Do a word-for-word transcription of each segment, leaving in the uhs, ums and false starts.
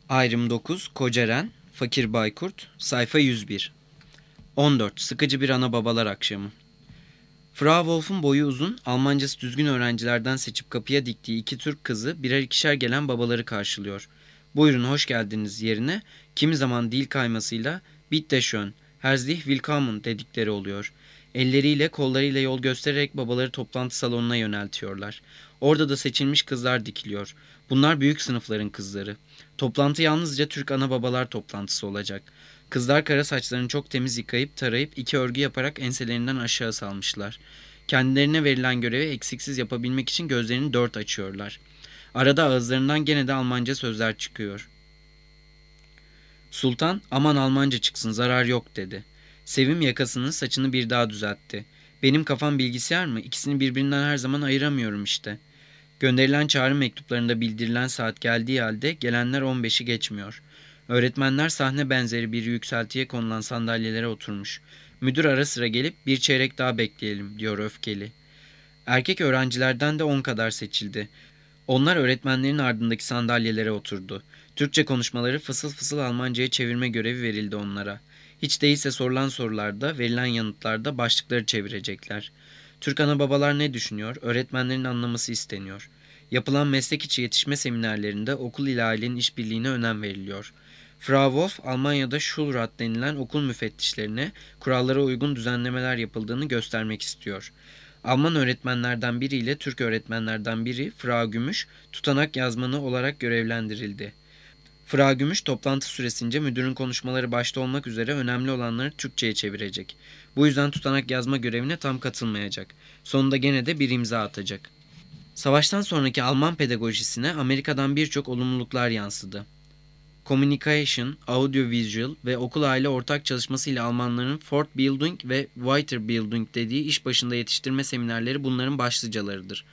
Ayrım dokuz, Koceren, Fakir Baykurt, sayfa yüz bir. on dört. Sıkıcı bir ana babalar akşamı. Frau Wolf'un boyu uzun, Almancası düzgün öğrencilerden seçip kapıya diktiği iki Türk kızı birer ikişer gelen babaları karşılıyor. Buyurun hoş geldiniz yerine kimi zaman dil kaymasıyla Bitte schön, herzlich willkommen dedikleri oluyor. Elleriyle kollarıyla yol göstererek babaları toplantı salonuna yöneltiyorlar. Orada da seçilmiş kızlar dikiliyor. Bunlar büyük sınıfların kızları. Toplantı yalnızca Türk ana babalar toplantısı olacak. Kızlar kara saçlarını çok temiz yıkayıp tarayıp iki örgü yaparak enselerinden aşağı salmışlar. Kendilerine verilen görevi eksiksiz yapabilmek için gözlerini dört açıyorlar. Arada ağızlarından gene de Almanca sözler çıkıyor. Sultan, aman Almanca çıksın zarar yok dedi. Sevim yakasının saçını bir daha düzeltti. Benim kafam bilgisayar mı? İkisini birbirinden her zaman ayıramıyorum işte. Gönderilen çağrı mektuplarında bildirilen saat geldiği halde gelenler on beşi geçmiyor. Öğretmenler sahne benzeri bir yükseltiye konulan sandalyelere oturmuş. Müdür ara sıra gelip bir çeyrek daha bekleyelim diyor öfkeli. Erkek öğrencilerden de on kadar seçildi. Onlar öğretmenlerin ardındaki sandalyelere oturdu. Türkçe konuşmaları fısıl fısıl Almanca'ya çevirme görevi verildi onlara. Hiç değilse sorulan sorularda, verilen yanıtlarda başlıkları çevirecekler. Türk ana babalar ne düşünüyor? Öğretmenlerin anlaması isteniyor. Yapılan meslek içi yetişme seminerlerinde okul ile ailenin işbirliğine önem veriliyor. Frau Wolf, Almanya'da Schulrat denilen okul müfettişlerine kurallara uygun düzenlemeler yapıldığını göstermek istiyor. Alman öğretmenlerden biri ile Türk öğretmenlerden biri Frau Gümüş tutanak yazmanı olarak görevlendirildi. Frau Gümüş toplantı süresince müdürün konuşmaları başta olmak üzere önemli olanları Türkçe'ye çevirecek. Bu yüzden tutanak yazma görevine tam katılmayacak. Sonunda gene de bir imza atacak. Savaştan sonraki Alman pedagojisine Amerika'dan birçok olumluluklar yansıdı. Communication, Audiovisual ve okul aile ortak çalışmasıyla Almanların Fortbildung ve Weiterbildung dediği iş başında yetiştirme seminerleri bunların başlıcalarıdır.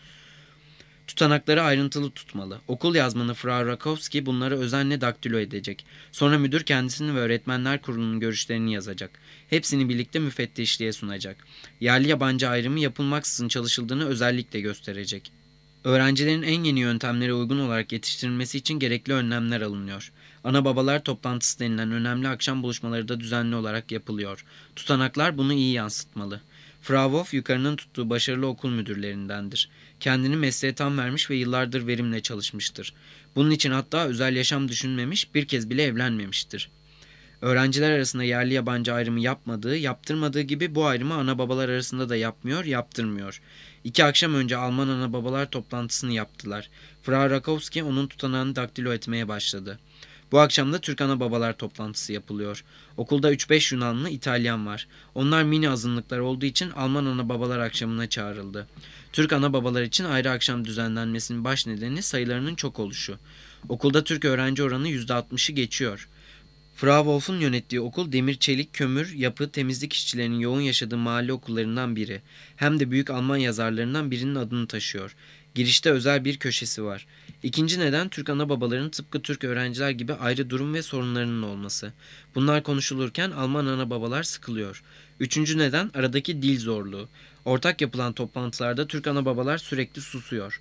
Tutanakları ayrıntılı tutmalı. Okul yazmanı Frau Rakowski bunları özenle daktilo edecek. Sonra müdür kendisini ve öğretmenler kurulunun görüşlerini yazacak. Hepsini birlikte müfettişliğe sunacak. Yerli yabancı ayrımı yapılmaksızın çalışıldığını özellikle gösterecek. Öğrencilerin en yeni yöntemlere uygun olarak yetiştirilmesi için gerekli önlemler alınıyor. Ana babalar toplantısı denilen önemli akşam buluşmaları da düzenli olarak yapılıyor. Tutanaklar bunu iyi yansıtmalı. Frau Wolf yukarının tuttuğu başarılı okul müdürlerindendir. Kendini mesleğe tam vermiş ve yıllardır verimle çalışmıştır. Bunun için hatta özel yaşam düşünmemiş, bir kez bile evlenmemiştir. Öğrenciler arasında yerli yabancı ayrımı yapmadığı, yaptırmadığı gibi bu ayrımı ana babalar arasında da yapmıyor, yaptırmıyor. İki akşam önce Alman ana babalar toplantısını yaptılar. Frau Rakowski onun tutanağını daktilo etmeye başladı. Bu akşam da Türk ana babalar toplantısı yapılıyor. Okulda üç beş Yunanlı, İtalyan var. Onlar mini azınlıklar olduğu için Alman ana babalar akşamına çağrıldı. Türk ana babalar için ayrı akşam düzenlenmesinin baş nedeni sayılarının çok oluşu. Okulda Türk öğrenci oranı yüzde altmışı geçiyor. Frau Wolf'un yönettiği okul demir, çelik, kömür, yapı, temizlik işçilerinin yoğun yaşadığı mahalle okullarından biri. Hem de büyük Alman yazarlarından birinin adını taşıyor. Girişte özel bir köşesi var. İkinci neden Türk ana babaların tıpkı Türk öğrenciler gibi ayrı durum ve sorunlarının olması. Bunlar konuşulurken Alman ana babalar sıkılıyor. Üçüncü neden aradaki dil zorluğu. Ortak yapılan toplantılarda Türk ana babalar sürekli susuyor.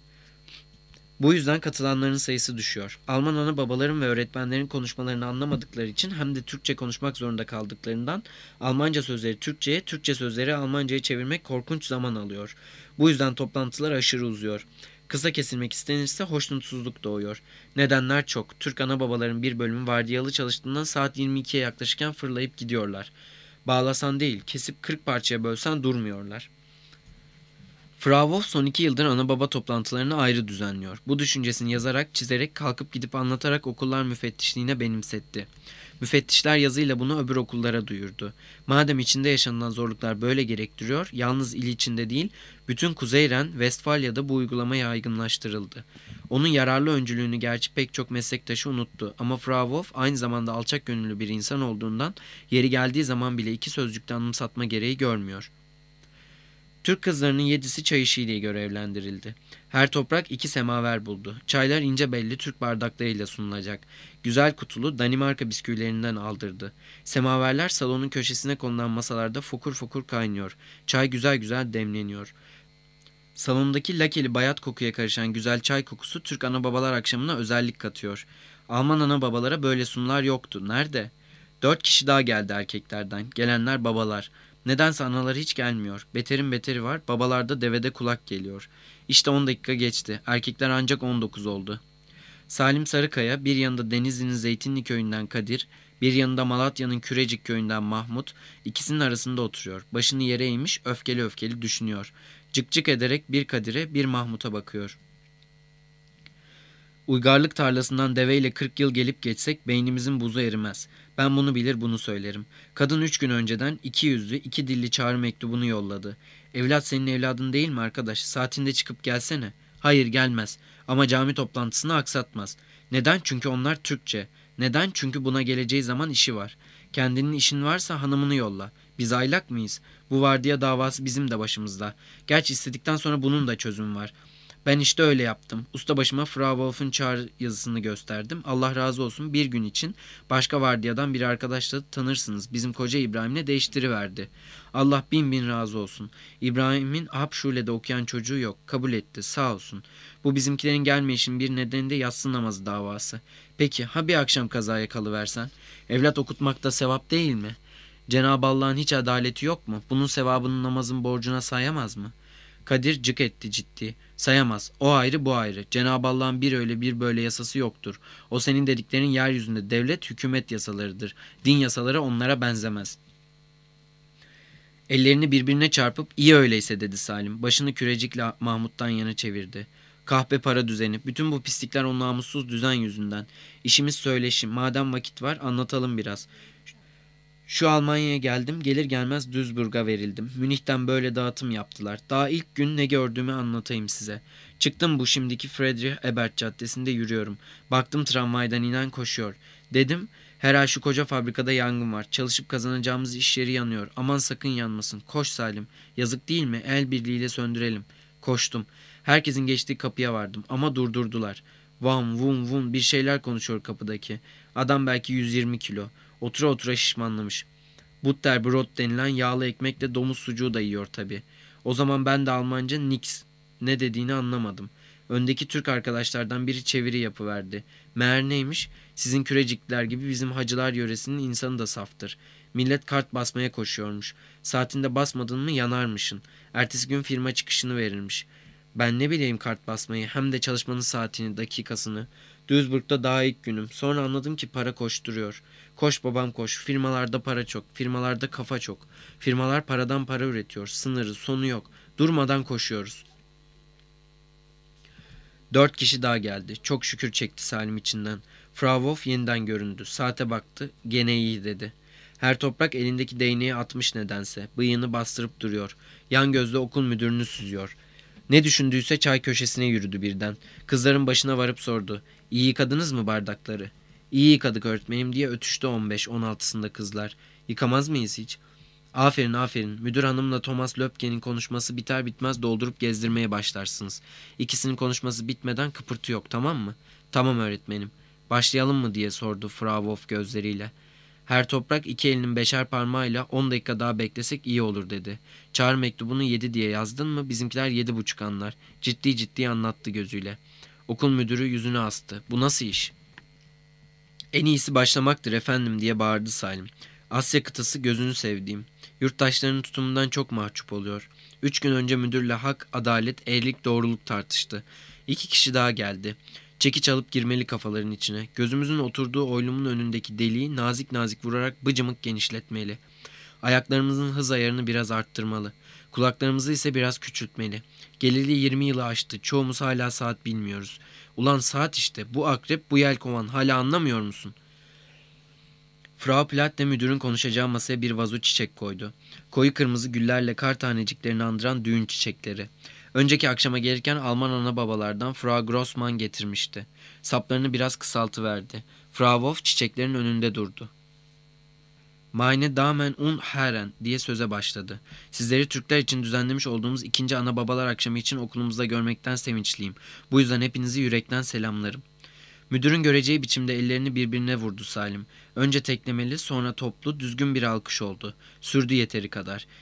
Bu yüzden katılanların sayısı düşüyor. Alman ana babaların ve öğretmenlerin konuşmalarını anlamadıkları için hem de Türkçe konuşmak zorunda kaldıklarından Almanca sözleri Türkçe'ye, Türkçe sözleri Almanca'ya çevirmek korkunç zaman alıyor. Bu yüzden toplantılar aşırı uzuyor. Kısa kesilmek istenirse hoşnutsuzluk doğuyor. Nedenler çok. Türk ana babaların bir bölümü vardiyalı çalıştığından saat yirmi ikiye yaklaşırken fırlayıp gidiyorlar. Bağlasan değil, kesip kırk parçaya bölsen durmuyorlar. Frau Wolf son iki yıldır ana baba toplantılarını ayrı düzenliyor. Bu düşüncesini yazarak, çizerek, kalkıp gidip anlatarak okullar müfettişliğine benimsetti. Müfettişler yazıyla bunu öbür okullara duyurdu. Madem içinde yaşanılan zorluklar böyle gerektiriyor, yalnız il içinde değil, bütün Kuzey Ren, Westfalya'da bu uygulama yaygınlaştırıldı. Onun yararlı öncülüğünü gerçi pek çok meslektaşı unuttu ama Frau Wolf aynı zamanda alçak gönüllü bir insan olduğundan yeri geldiği zaman bile iki sözcükte anımsatma gereği görmüyor. Türk kızlarının yedisi çay işiyle görevlendirildi. Her toprak iki semaver buldu. Çaylar ince belli Türk bardaklarıyla sunulacak. Güzel kutulu Danimarka bisküvilerinden aldırdı. Semaverler salonun köşesine konulan masalarda fokur fokur kaynıyor. Çay güzel güzel demleniyor. Salondaki lakeli bayat kokuya karışan güzel çay kokusu Türk ana babalar akşamına özellik katıyor. Alman ana babalara böyle sunular yoktu. Nerede? Dört kişi daha geldi erkeklerden. Gelenler babalar. Nedense analar hiç gelmiyor. Beterin beteri var. Babalarda devede kulak geliyor. İşte on dakika geçti. Erkekler ancak on dokuz oldu. Salim Sarıkaya, bir yanında Denizli'nin Zeytinli köyünden Kadir, bir yanında Malatya'nın Kürecik köyünden Mahmut, ikisinin arasında oturuyor. Başını yere eğmiş, öfkeli öfkeli düşünüyor. Cık cık ederek bir Kadir'e, bir Mahmut'a bakıyor. Uygarlık tarlasından deveyle kırk yıl gelip geçsek beynimizin buzu erimez. Ben bunu bilir bunu söylerim. Kadın üç gün önceden iki yüzlü, iki dilli çağrı mektubunu yolladı. Evlat senin evladın değil mi arkadaş? Saatinde çıkıp gelsene. Hayır gelmez. Ama cami toplantısını aksatmaz. Neden? Çünkü onlar Türkçe. Neden? Çünkü buna geleceği zaman işi var. Kendinin işin varsa hanımını yolla. Biz aylak mıyız? Bu vardiya davası bizim de başımızda. Gerçi istedikten sonra bunun da çözümü var. Ben işte öyle yaptım. Ustabaşıma Frau Wolf'un çağrı yazısını gösterdim. Allah razı olsun bir gün için başka vardiyadan bir arkadaşla tanırsınız. Bizim koca İbrahim'le değiştiriverdi. Allah bin bin razı olsun. İbrahim'in Hapşule'de okuyan çocuğu yok. Kabul etti sağ olsun. Bu bizimkilerin gelmeyişin bir nedeni de yatsı namazı davası. Peki ha bir akşam kazaya kalıversen? Evlat okutmakta sevap değil mi? Cenab-ı Allah'ın hiç adaleti yok mu? Bunun sevabını namazın borcuna sayamaz mı? Kadir cık etti ciddi. Sayamaz. O ayrı bu ayrı. Cenab-ı Allah'ın bir öyle bir böyle yasası yoktur. O senin dediklerin yeryüzünde devlet hükümet yasalarıdır. Din yasaları onlara benzemez. Ellerini birbirine çarpıp iyi öyleyse dedi Salim. Başını kürecikle Mahmut'tan yana çevirdi. Kahpe para düzeni. Bütün bu pislikler o namussuz düzen yüzünden. İşimiz söyleşim. Madem vakit var anlatalım biraz. Şu Almanya'ya geldim, gelir gelmez Duisburg'a verildim. Münih'ten böyle dağıtım yaptılar. Daha ilk gün ne gördüğümü anlatayım size. Çıktım bu şimdiki Friedrich Ebert Caddesi'nde yürüyorum. Baktım tramvaydan inen koşuyor. Dedim, herhal şu koca fabrikada yangın var. Çalışıp kazanacağımız iş yeri yanıyor. Aman sakın yanmasın. Koş Salim. Yazık değil mi? El birliğiyle söndürelim. Koştum. Herkesin geçtiği kapıya vardım ama durdurdular. Vam vum vum bir şeyler konuşuyor kapıdaki. Adam belki yüz yirmi kilo. Otura otura şişmanlamış. Butterbrot denilen yağlı ekmekle domuz sucuğu da yiyor tabii. O zaman ben de Almanca nix ne dediğini anlamadım. Öndeki Türk arkadaşlardan biri çeviri yapıverdi. Meğer neymiş? Sizin kürecikler gibi bizim hacılar yöresinin insanı da saftır. Millet kart basmaya koşuyormuş. Saatinde basmadın mı yanarmışın. Ertesi gün firma çıkışını verirmiş. Ben ne bileyim kart basmayı hem de çalışmanın saatini, dakikasını. Duisburg'da daha ilk günüm. Sonra anladım ki para koşturuyor. Koş babam koş. Firmalarda para çok. Firmalarda kafa çok. Firmalar paradan para üretiyor. Sınırı, sonu yok. Durmadan koşuyoruz. Dört kişi daha geldi. Çok şükür çekti Salim içinden. Frau Wolf yeniden göründü. Saate baktı. Gene iyi dedi. Her toprak elindeki değneği atmış nedense. Bıyığını bastırıp duruyor. Yan gözle okul müdürünü süzüyor. Ne düşündüyse çay köşesine yürüdü birden. Kızların başına varıp sordu. İyi yıkadınız mı bardakları? İyi yıkadık öğretmenim diye ötüştü on beş on altısında kızlar. Yıkamaz mıyız hiç? Aferin aferin. Müdür hanımla Thomas Löpke'nin konuşması biter bitmez doldurup gezdirmeye başlarsınız. İkisinin konuşması bitmeden kıpırtı yok tamam mı? Tamam öğretmenim. Başlayalım mı diye sordu Frau Wolf gözleriyle. Her toprak iki elinin beşer parmağıyla on dakika daha beklesek iyi olur dedi. Çağrı mektubunu yedi diye yazdın mı bizimkiler yedi buçuk anlar. Ciddi ciddi anlattı gözüyle. Okul müdürü yüzünü astı. Bu nasıl iş? En iyisi başlamaktır efendim diye bağırdı Salim. Asya kıtası gözünü sevdiğim. Yurttaşlarının tutumundan çok mahcup oluyor. Üç gün önce müdürle hak, adalet, eğrilik, doğruluk tartıştı. İki kişi daha geldi. Çekiç alıp girmeli kafaların içine. Gözümüzün oturduğu oylumun önündeki deliği nazik nazik vurarak bıcımık genişletmeli. Ayaklarımızın hız ayarını biraz arttırmalı. Kulaklarımızı ise biraz küçültmeli. Geleli yirmi yılı aştı. Çoğumuz hala saat bilmiyoruz. Ulan saat işte. Bu akrep, bu yelkovan. Hala anlamıyor musun? Frau Platte müdürün konuşacağı masaya bir vazo çiçek koydu. Koyu kırmızı güllerle kar taneciklerini andıran düğün çiçekleri. Önceki akşama gelirken Alman ana babalardan Frau Grossmann getirmişti. Saplarını biraz kısaltıverdi. Frau Wolf çiçeklerin önünde durdu. Meine Damen und Herren diye söze başladı. Sizleri Türkler için düzenlemiş olduğumuz ikinci ana babalar akşamı için okulumuzda görmekten sevinçliyim. Bu yüzden hepinizi yürekten selamlarım. Müdürün göreceği biçimde ellerini birbirine vurdu Salim. Önce teklemeli, sonra toplu, düzgün bir alkış oldu. Sürdü yeteri kadar.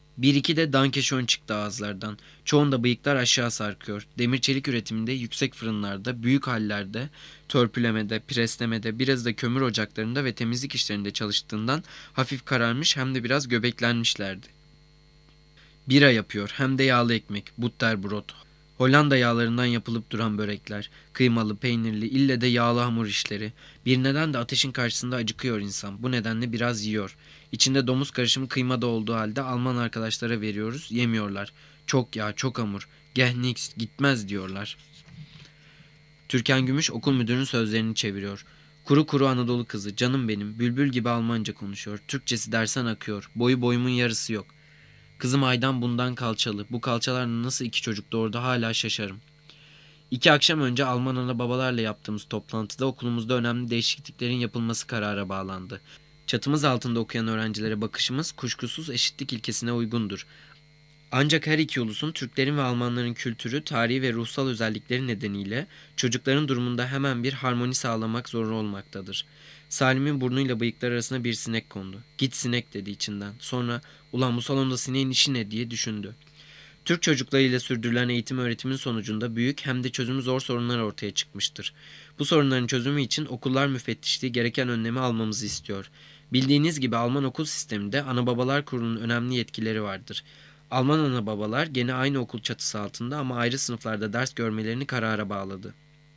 Bir iki de dankeschön çıktı ağızlardan. Çoğunda bıyıklar aşağı sarkıyor. Demir çelik üretiminde, yüksek fırınlarda, büyük hallerde, törpülemede, preslemede, biraz da kömür ocaklarında ve temizlik işlerinde çalıştığından hafif kararmış hem de biraz göbeklenmişlerdi. Bira yapıyor, hem de yağlı ekmek, butterbrot, Hollanda yağlarından yapılıp duran börekler, kıymalı, peynirli, ille de yağlı hamur işleri. Bir neden de ateşin karşısında acıkıyor insan. Bu nedenle biraz yiyor. İçinde domuz karışımı kıyma da olduğu halde Alman arkadaşlara veriyoruz, yemiyorlar. Çok yağ, çok hamur. Geh nix, gitmez diyorlar. Türkan Gümüş okul müdürünün sözlerini çeviriyor. Kuru kuru Anadolu kızı, canım benim, bülbül gibi Almanca konuşuyor. Türkçesi dersen akıyor. Boyu boyumun yarısı yok. Kızım Aydan bundan kalçalı. Bu kalçalarla nasıl iki çocuk doğurdu hala şaşarım. İki akşam önce Alman ana babalarla yaptığımız toplantıda okulumuzda önemli değişikliklerin yapılması karara bağlandı. Çatımız altında okuyan öğrencilere bakışımız kuşkusuz eşitlik ilkesine uygundur. Ancak her iki ulusun, Türklerin ve Almanların kültürü, tarihi ve ruhsal özellikleri nedeniyle çocukların durumunda hemen bir harmoni sağlamak zor olmaktadır. Salim'in burnuyla bıyıklar arasına bir sinek kondu. Git sinek dedi içinden. Sonra ulan bu salonda sineğin işi ne diye düşündü. Türk çocuklarıyla sürdürülen eğitim öğretimin sonucunda büyük hem de çözümü zor sorunlar ortaya çıkmıştır. Bu sorunların çözümü için okullar müfettişliği gereken önlemi almamızı istiyor. Bildiğiniz gibi Alman okul sisteminde ana babalar kurulunun önemli yetkileri vardır. Alman ana babalar gene aynı okul çatısı altında ama ayrı sınıflarda ders görmelerini karara bağladı.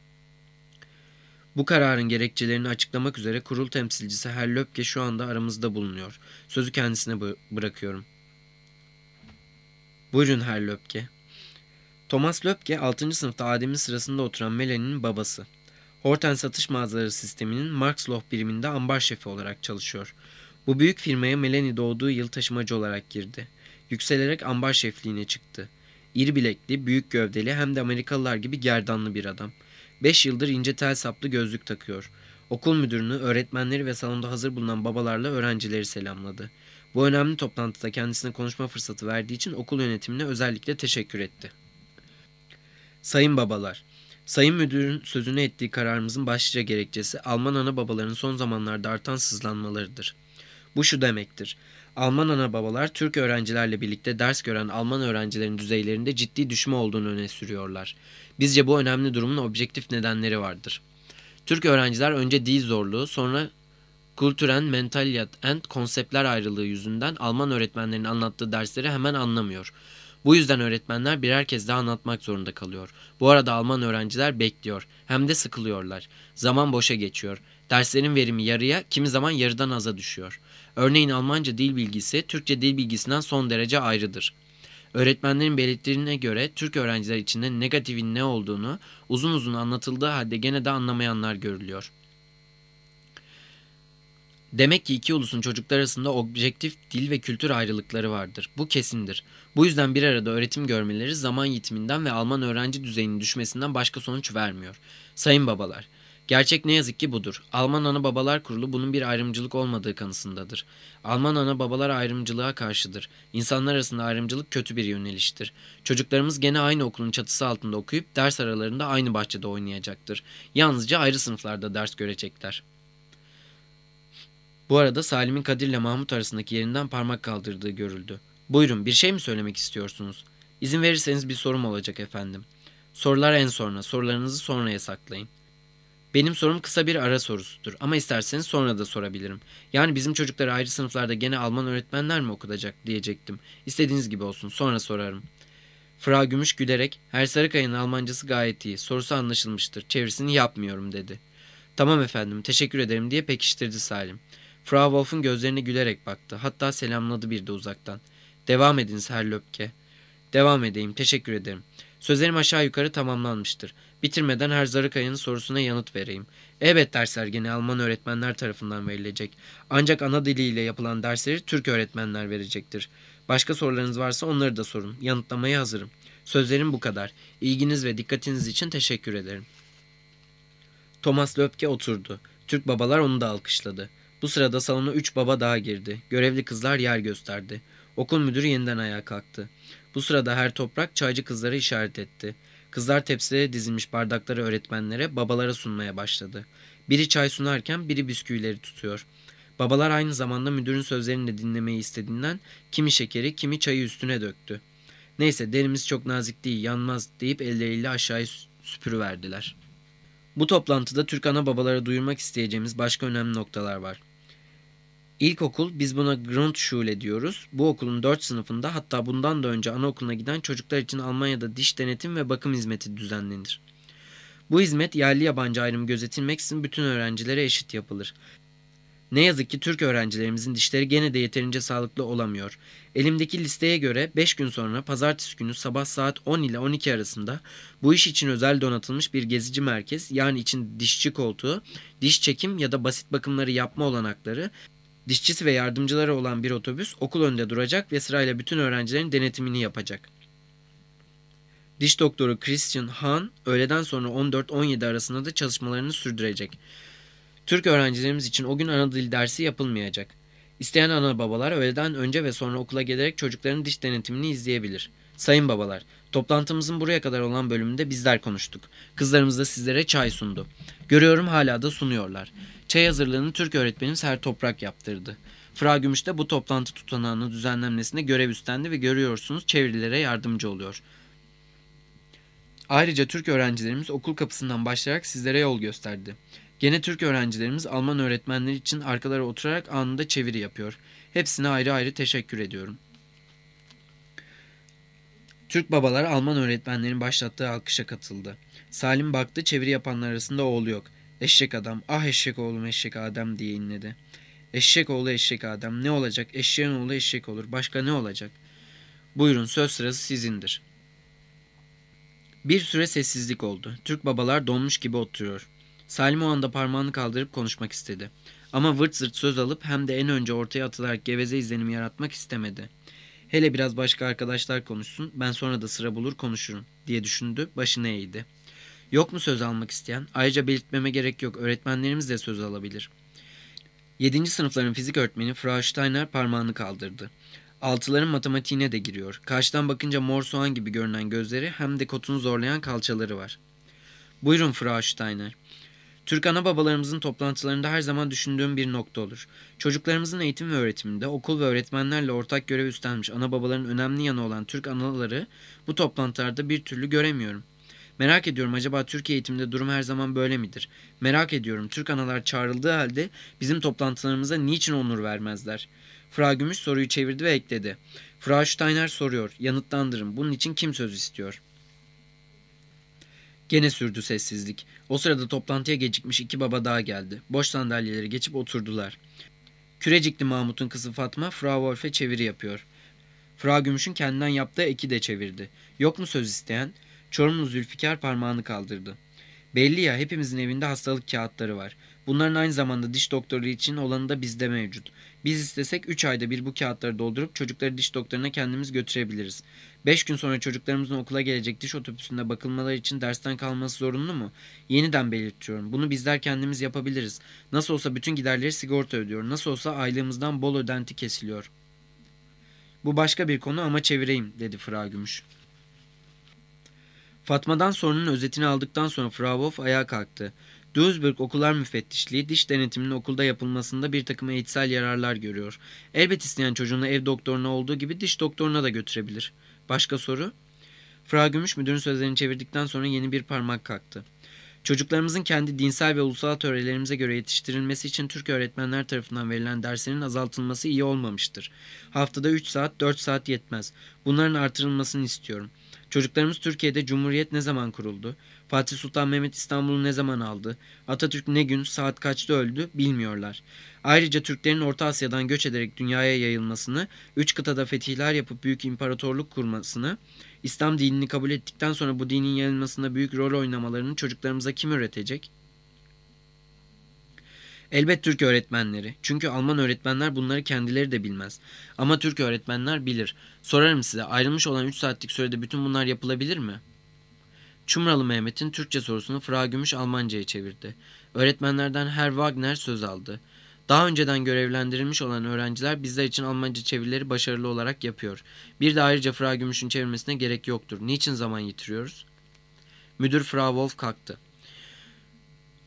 Bu kararın gerekçelerini açıklamak üzere kurul temsilcisi Herr Löbke şu anda aramızda bulunuyor. Sözü kendisine bı- bırakıyorum. Buyurun Herr Löbke. Thomas Löbke altıncı sınıfta Adem'in sırasında oturan Melanie'nin babası. Horten satış mağazaları sisteminin Marxloh biriminde ambar şefi olarak çalışıyor. Bu büyük firmaya Melanie doğduğu yıl taşımacı olarak girdi. Yükselerek ambar şefliğine çıktı. İri bilekli, büyük gövdeli hem de Amerikalılar gibi gerdanlı bir adam. Beş yıldır ince tel saplı gözlük takıyor. Okul müdürünü, öğretmenleri ve salonda hazır bulunan babalarla öğrencileri selamladı. Bu önemli toplantıda kendisine konuşma fırsatı verdiği için okul yönetimine özellikle teşekkür etti. Sayın babalar, Sayın Müdürün sözünü ettiği kararımızın başlıca gerekçesi Alman ana babaların son zamanlarda artan sızlanmalarıdır. Bu şu demektir. Alman ana babalar Türk öğrencilerle birlikte ders gören Alman öğrencilerin düzeylerinde ciddi düşme olduğunu öne sürüyorlar. Bizce bu önemli durumun objektif nedenleri vardır. Türk öğrenciler önce dil zorluğu, sonra Kulturen, mentaliyat and konseptler ayrılığı yüzünden Alman öğretmenlerin anlattığı dersleri hemen anlamıyor. Bu yüzden öğretmenler birer kez daha anlatmak zorunda kalıyor. Bu arada Alman öğrenciler bekliyor. Hem de sıkılıyorlar. Zaman boşa geçiyor. Derslerin verimi yarıya, kimi zaman yarıdan aza düşüyor. Örneğin Almanca dil bilgisi, Türkçe dil bilgisinden son derece ayrıdır. Öğretmenlerin belirttiğine göre Türk öğrenciler içinde negatifin ne olduğunu uzun uzun anlatıldığı halde gene de anlamayanlar görülüyor. Demek ki iki ulusun çocuklar arasında objektif dil ve kültür ayrılıkları vardır. Bu kesindir. Bu yüzden bir arada öğretim görmeleri zaman yitiminden ve Alman öğrenci düzeyinin düşmesinden başka sonuç vermiyor. Sayın babalar, gerçek ne yazık ki budur. Alman Ana Babalar Kurulu bunun bir ayrımcılık olmadığı kanısındadır. Alman ana babalar ayrımcılığa karşıdır. İnsanlar arasında ayrımcılık kötü bir yöneliştir. Çocuklarımız gene aynı okulun çatısı altında okuyup ders aralarında aynı bahçede oynayacaktır. Yalnızca ayrı sınıflarda ders görecekler. Bu arada Salim'in Kadir'le Mahmut arasındaki yerinden parmak kaldırdığı görüldü. Buyurun, bir şey mi söylemek istiyorsunuz? İzin verirseniz bir sorum olacak efendim. Sorular en sonra, sorularınızı sonraya saklayın. Benim sorum kısa bir ara sorusudur ama isterseniz sonra da sorabilirim. Yani bizim çocukları ayrı sınıflarda gene Alman öğretmenler mi okutacak diyecektim. İstediğiniz gibi olsun, sonra sorarım. Fra Gümüş gülerek, Herr Sarıkaya'nın Almancası gayet iyi, sorusu anlaşılmıştır, çevirisini yapmıyorum dedi. Tamam efendim, teşekkür ederim diye pekiştirdi Salim. Frau Wolf'un gözlerine gülerek baktı. Hatta selamladı bir de uzaktan. Devam ediniz Herr Löbke. Devam edeyim, teşekkür ederim. Sözlerim aşağı yukarı tamamlanmıştır. Bitirmeden Herr Zarıkaya'nın sorusuna yanıt vereyim. Evet, dersler gene Alman öğretmenler tarafından verilecek. Ancak ana diliyle yapılan dersleri Türk öğretmenler verecektir. Başka sorularınız varsa onları da sorun. Yanıtlamaya hazırım. Sözlerim bu kadar. İlginiz ve dikkatiniz için teşekkür ederim. Thomas Löbke oturdu. Türk babalar onu da alkışladı. Bu sırada salona üç baba daha girdi. Görevli kızlar yer gösterdi. Okul müdürü yeniden ayağa kalktı. Bu sırada Her Toprak çaycı kızlara işaret etti. Kızlar tepsilere dizilmiş bardakları öğretmenlere, babalara sunmaya başladı. Biri çay sunarken biri bisküvileri tutuyor. Babalar aynı zamanda müdürün sözlerini de dinlemeyi istediğinden kimi şekeri kimi çayı üstüne döktü. Neyse derimiz çok nazik değil, yanmaz deyip elleriyle aşağıya süpürüverdiler. Bu toplantıda Türk ana babalara duyurmak isteyeceğimiz başka önemli noktalar var. İlkokul, biz buna Grundschule diyoruz. Bu okulun dört sınıfında, hatta bundan da önce anaokuluna giden çocuklar için Almanya'da diş denetim ve bakım hizmeti düzenlenir. Bu hizmet yerli yabancı ayrımı gözetilmeksizin bütün öğrencilere eşit yapılır. Ne yazık ki Türk öğrencilerimizin dişleri gene de yeterince sağlıklı olamıyor. Elimdeki listeye göre beş gün sonra pazartesi günü sabah saat on ile on iki arasında bu iş için özel donatılmış bir gezici merkez, yani için dişçi koltuğu, diş çekim ya da basit bakımları yapma olanakları, dişçisi ve yardımcıları olan bir otobüs okul önünde duracak ve sırayla bütün öğrencilerin denetimini yapacak. Diş doktoru Christian Hahn öğleden sonra on dört on yedi arasında da çalışmalarını sürdürecek. Türk öğrencilerimiz için o gün ana dil dersi yapılmayacak. İsteyen ana babalar öğleden önce ve sonra okula gelerek çocukların diş denetimini izleyebilir. Sayın babalar, toplantımızın buraya kadar olan bölümünde bizler konuştuk. Kızlarımız da sizlere çay sundu. Görüyorum hala da sunuyorlar. Çay hazırlığını Türk öğretmenimiz Her Toprak yaptırdı. Fra Gümüş de bu toplantı tutanağını düzenlenmesine görev üstlendi ve görüyorsunuz çevirilere yardımcı oluyor. Ayrıca Türk öğrencilerimiz okul kapısından başlayarak sizlere yol gösterdi. Gene Türk öğrencilerimiz Alman öğretmenleri için arkalara oturarak anında çeviri yapıyor. Hepsine ayrı ayrı teşekkür ediyorum. Türk babalar Alman öğretmenlerin başlattığı alkışa katıldı. Salim baktı, çeviri yapanlar arasında oğlu yok. Eşek adam, ah eşek oğlum eşek Adem diye inledi. Eşek oğlu eşek Adem, ne olacak? Eşeğin oğlu eşek olur, başka ne olacak? Buyurun, söz sırası sizindir. Bir süre sessizlik oldu. Türk babalar donmuş gibi oturuyor. Salim o anda parmağını kaldırıp konuşmak istedi. Ama vırt zırt söz alıp hem de en önce ortaya atılarak geveze izlenim yaratmak istemedi. Hele biraz başka arkadaşlar konuşsun, ben sonra da sıra bulur konuşurum diye düşündü, başını eğdi. Yok mu söz almak isteyen? Ayrıca belirtmeme gerek yok, öğretmenlerimiz de söz alabilir. Yedinci sınıfların fizik öğretmeni Frau Steiner parmağını kaldırdı. Altıların matematiğine de giriyor. Karşıdan bakınca mor soğan gibi görünen gözleri hem de kotunu zorlayan kalçaları var. Buyurun Frau Steiner. Türk ana babalarımızın toplantılarında her zaman düşündüğüm bir nokta olur. Çocuklarımızın eğitim ve öğretiminde okul ve öğretmenlerle ortak görev üstlenmiş ana babaların önemli yanı olan Türk anaları bu toplantılarda bir türlü göremiyorum. Merak ediyorum, acaba Türkiye eğitiminde durum her zaman böyle midir? Merak ediyorum, Türk analar çağrıldığı halde bizim toplantılarımıza niçin onur vermezler? Frau Gümüş soruyu çevirdi ve ekledi. Frau Steiner soruyor, yanıtlandırın, bunun için kim söz istiyor? Gene sürdü sessizlik. O sırada toplantıya gecikmiş iki baba daha geldi. Boş sandalyeleri geçip oturdular. Kürecikli Mahmut'un kızı Fatma, Frau Wolf'e çeviri yapıyor. Frau Gümüş'ün kendinden yaptığı eki de çevirdi. Yok mu söz isteyen? Çorumlu Zülfikar parmağını kaldırdı. Belli ya, hepimizin evinde hastalık kağıtları var. Bunların aynı zamanda diş doktoru için olanı da bizde mevcut. Biz istesek üç ayda bir bu kağıtları doldurup çocukları diş doktoruna kendimiz götürebiliriz. beş gün sonra çocuklarımızın okula gelecek diş otobüsünde bakılmaları için dersten kalması zorunlu mu? Yeniden belirtiyorum. Bunu bizler kendimiz yapabiliriz. Nasıl olsa bütün giderleri sigorta ödüyor. Nasıl olsa aylığımızdan bol ödenti kesiliyor. Bu başka bir konu ama çevireyim, dedi Frau Gümüş. Fatma'dan sorunun özetini aldıktan sonra Frau Wolf ayağa kalktı. Duisburg Okullar Müfettişliği diş denetiminin okulda yapılmasında bir takım eğitsel yararlar görüyor. Elbet isteyen çocuğunu ev doktoruna olduğu gibi diş doktoruna da götürebilir. Başka soru? Frau Gümüş müdürün sözlerini çevirdikten sonra yeni bir parmak kalktı. Çocuklarımızın kendi dinsel ve ulusal törelerimize göre yetiştirilmesi için Türk öğretmenler tarafından verilen derslerin azaltılması iyi olmamıştır. Haftada üç saat, dört saat yetmez. Bunların artırılmasını istiyorum. Çocuklarımız Türkiye'de Cumhuriyet ne zaman kuruldu? Fatih Sultan Mehmet İstanbul'u ne zaman aldı? Atatürk ne gün, saat kaçta öldü bilmiyorlar. Ayrıca Türklerin Orta Asya'dan göç ederek dünyaya yayılmasını, üç kıtada fetihler yapıp büyük imparatorluk kurmasını, İslam dinini kabul ettikten sonra bu dinin yayılmasında büyük rol oynamalarını çocuklarımıza kim öğretecek? Elbet Türk öğretmenleri. Çünkü Alman öğretmenler bunları kendileri de bilmez. Ama Türk öğretmenler bilir. Sorarım size, ayrılmış olan üç saatlik sürede bütün bunlar yapılabilir mi? Çumralı Mehmet'in Türkçe sorusunu Frau Gümüş Almanca'ya çevirdi. Öğretmenlerden Herr Wagner söz aldı. Daha önceden görevlendirilmiş olan öğrenciler bizler için Almanca çevirileri başarılı olarak yapıyor. Bir de ayrıca Frau Gümüş'ün çevirmesine gerek yoktur. Niçin zaman yitiriyoruz? Müdür Frau Wolf kalktı.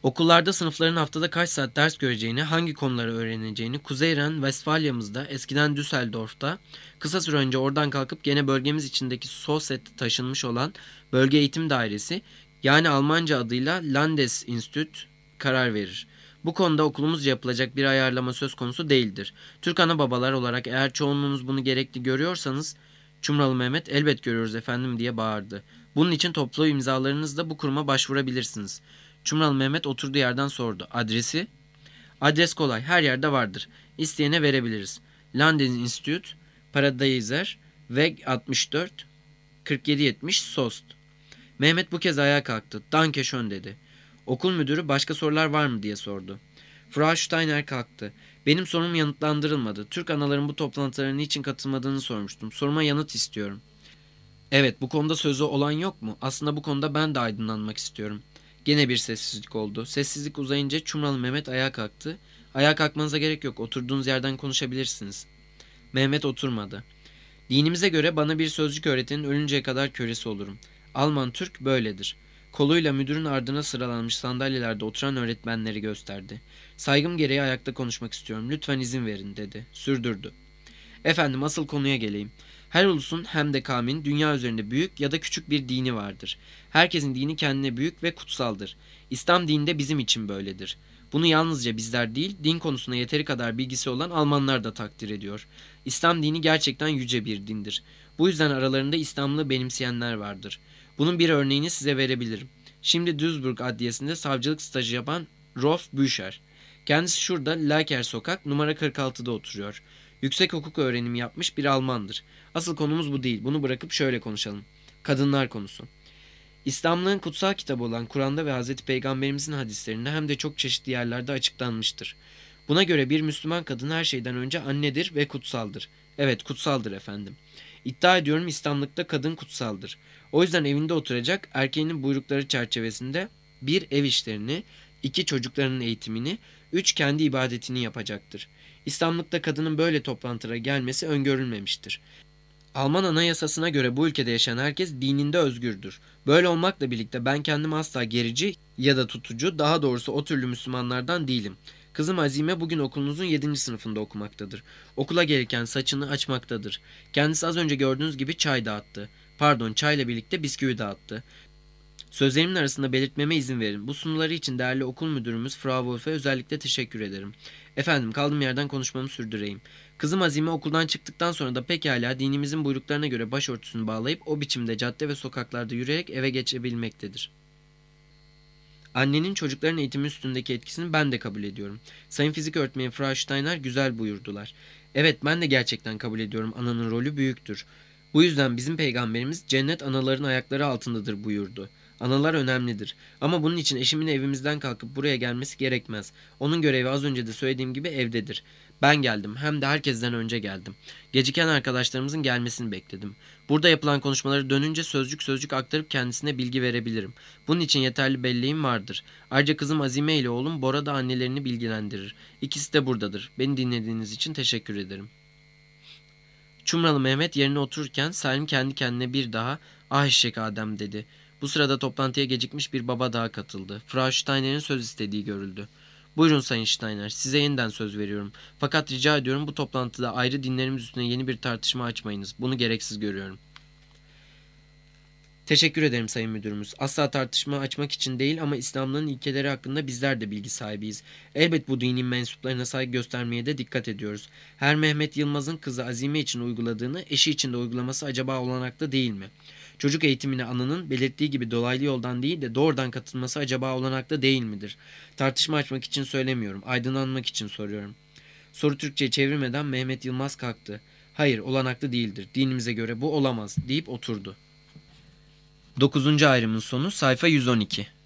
Okullarda sınıfların haftada kaç saat ders göreceğini, hangi konuları öğreneceğini, Kuzey Ren-Vestfalya'mızda, eskiden Düsseldorf'ta, kısa süre önce oradan kalkıp gene bölgemiz içindeki Soset'e taşınmış olan Bölge Eğitim Dairesi, yani Almanca adıyla Landesinstitüt karar verir. Bu konuda okulumuzca yapılacak bir ayarlama söz konusu değildir. Türk ana babalar olarak eğer çoğunluğunuz bunu gerekli görüyorsanız, Çumralı Mehmet elbet görüyoruz efendim diye bağırdı. Bunun için toplu imzalarınızla bu kuruma başvurabilirsiniz. Çumralı Mehmet oturduğu yerden sordu. Adresi? Adres kolay. Her yerde vardır. İsteyene verebiliriz. London Institute, Paradise, Weg altmış dört, kırk yedi yetmiş Soest. Mehmet bu kez ayağa kalktı. Danke schön dedi. Okul müdürü başka sorular var mı diye sordu. Frau Steiner kalktı. Benim sorum yanıtlandırılmadı. Türk anaların bu toplantılara niçin katılmadığını sormuştum. Soruma yanıt istiyorum. Evet, bu konuda sözü olan yok mu? Aslında bu konuda ben de aydınlanmak istiyorum. Gene bir sessizlik oldu. Sessizlik uzayınca Çumralı Mehmet ayağa kalktı. Ayağa kalkmanıza gerek yok. Oturduğunuz yerden konuşabilirsiniz. Mehmet oturmadı. Dinimize göre bana bir sözcük öğretenin ölünceye kadar kölesi olurum. Alman Türk böyledir. Koluyla müdürün ardına sıralanmış sandalyelerde oturan öğretmenleri gösterdi. Saygım gereği ayakta konuşmak istiyorum. Lütfen izin verin dedi. Sürdürdü. Efendim asıl konuya geleyim. Her ulusun hem de kavmin dünya üzerinde büyük ya da küçük bir dini vardır. Herkesin dini kendine büyük ve kutsaldır. İslam dini de bizim için böyledir. Bunu yalnızca bizler değil, din konusunda yeteri kadar bilgisi olan Almanlar da takdir ediyor. İslam dini gerçekten yüce bir dindir. Bu yüzden aralarında İslam'ı benimseyenler vardır. Bunun bir örneğini size verebilirim. Şimdi Duisburg Adliyesi'nde savcılık stajı yapan Rolf Bücher. Kendisi şurada Laker Sokak numara kırk altıda oturuyor. Yüksek hukuk öğrenimi yapmış bir Almandır. Asıl konumuz bu değil. Bunu bırakıp şöyle konuşalım. Kadınlar konusu. İslamlığın kutsal kitabı olan Kur'an'da ve Hazreti Peygamberimizin hadislerinde hem de çok çeşitli yerlerde açıklanmıştır. Buna göre bir Müslüman kadın her şeyden önce annedir ve kutsaldır. Evet, kutsaldır efendim. İddia ediyorum İslamlıkta kadın kutsaldır. O yüzden evinde oturacak, erkeğinin buyrukları çerçevesinde bir ev işlerini, iki çocuklarının eğitimini, üç kendi ibadetini yapacaktır. İslamlıkta kadının böyle toplantılara gelmesi öngörülmemiştir. Alman anayasasına göre bu ülkede yaşayan herkes dininde özgürdür. Böyle olmakla birlikte ben kendim asla gerici ya da tutucu, daha doğrusu o türlü Müslümanlardan değilim. Kızım Azime bugün okulunuzun yedinci sınıfında okumaktadır. Okula gelirken saçını açmaktadır. Kendisi az önce gördüğünüz gibi çay dağıttı. Pardon, çayla birlikte bisküvi dağıttı. Sözlerimin arasında belirtmeme izin verin. Bu sunuları için değerli okul müdürümüz Frau Wolf'e özellikle teşekkür ederim. Efendim, kaldığım yerden konuşmamı sürdüreyim. Kızım Azime okuldan çıktıktan sonra da pekala dinimizin buyruklarına göre başörtüsünü bağlayıp o biçimde cadde ve sokaklarda yürüyerek eve geçebilmektedir. Annenin çocukların eğitimi üstündeki etkisini ben de kabul ediyorum. Sayın fizik öğretmeni Frau Steiner güzel buyurdular. Evet, ben de gerçekten kabul ediyorum. Ananın rolü büyüktür. Bu yüzden bizim peygamberimiz cennet anaların ayakları altındadır buyurdu. Analar önemlidir. Ama bunun için eşimin evimizden kalkıp buraya gelmesi gerekmez. Onun görevi az önce de söylediğim gibi evdedir. Ben geldim. Hem de herkesten önce geldim. Geciken arkadaşlarımızın gelmesini bekledim. Burada yapılan konuşmaları dönünce sözcük sözcük aktarıp kendisine bilgi verebilirim. Bunun için yeterli belleğim vardır. Ayrıca kızım Azime ile oğlum Bora da annelerini bilgilendirir. İkisi de buradadır. Beni dinlediğiniz için teşekkür ederim. Çumralı Mehmet yerine otururken Salim kendi kendine bir daha "Ah eşek Adem" dedi. Bu sırada toplantıya gecikmiş bir baba daha katıldı. Frau Steiner'in söz istediği görüldü. Buyurun Sayın Steiner, size yeniden söz veriyorum. Fakat rica ediyorum bu toplantıda ayrı dinlerimiz üstüne yeni bir tartışma açmayınız. Bunu gereksiz görüyorum. Teşekkür ederim Sayın Müdürümüz. Asla tartışma açmak için değil ama İslam'ın ilkeleri hakkında bizler de bilgi sahibiyiz. Elbet bu dinin mensuplarına saygı göstermeye de dikkat ediyoruz. Her Mehmet Yılmaz'ın kızı Azime için uyguladığını eşi için de uygulaması acaba olanakta değil mi? Çocuk eğitimine ananın belirttiği gibi dolaylı yoldan değil de doğrudan katılması acaba olanakta değil midir? Tartışma açmak için söylemiyorum, aydınlanmak için soruyorum. Soru Türkçe'ye çevirmeden Mehmet Yılmaz kalktı. Hayır, olanaklı değildir. Dinimize göre bu olamaz deyip oturdu. Dokuzuncu ayrımın sonu sayfa yüz on iki.